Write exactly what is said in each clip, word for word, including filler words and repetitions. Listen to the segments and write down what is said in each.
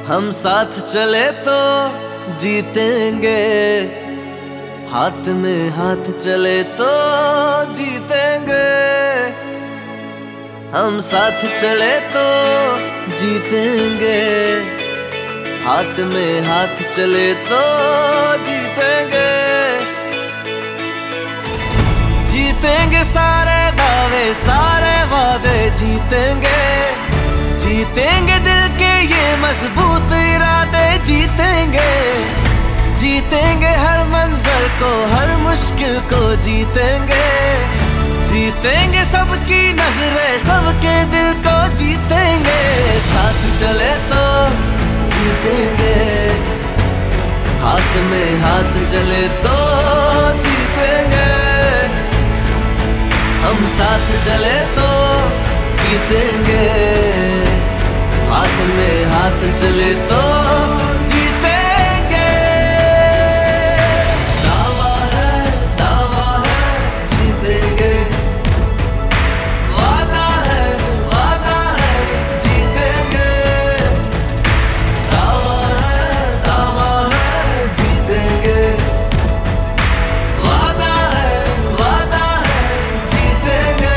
हम साथ चले तो जीतेंगे, हाथ में हाथ चले तो जीतेंगे। हम साथ चले तो जीतेंगे, हाथ में हाथ चले तो जीतेंगे। जीतेंगे सारे दावे सारे वादे जीतेंगे, जीतेंगे दिल के ये मजबूत इरादे जीतेंगे। जीतेंगे हर मंजर को हर मुश्किल को जीतेंगे, जीतेंगे सबकी नजरें सबके दिल को जीतेंगे। साथ चले तो जीतेंगे, हाथ में हाथ चले तो जीतेंगे। हम साथ चले तो जीतेंगे, हाथ में हाथ चले तो जीतेंगे। दावा है दावा है जीतेंगे, वादा है वादा है जीतेंगे। दावा है दावा है जीतेंगे, वादा है वादा है जीतेंगे।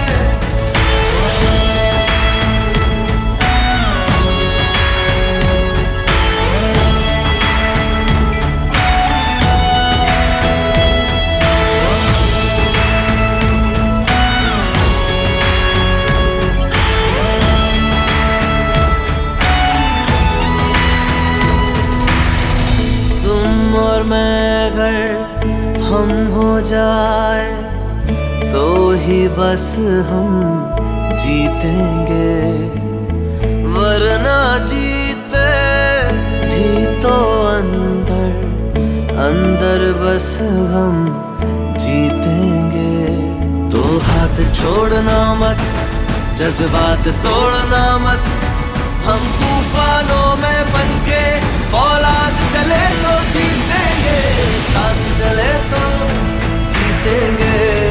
तुम और मैं अगर हम हो जाए तो ही बस हम जीतेंगे, वरना जीते भी तो अंदर अंदर बस हम जीतेंगे। तो हाथ छोड़ना मत जज्बात तोड़ना मत, हम तूफानों में बनके फौलाद चले तो जीतेंगे। साथ चले तो जीतेंगे,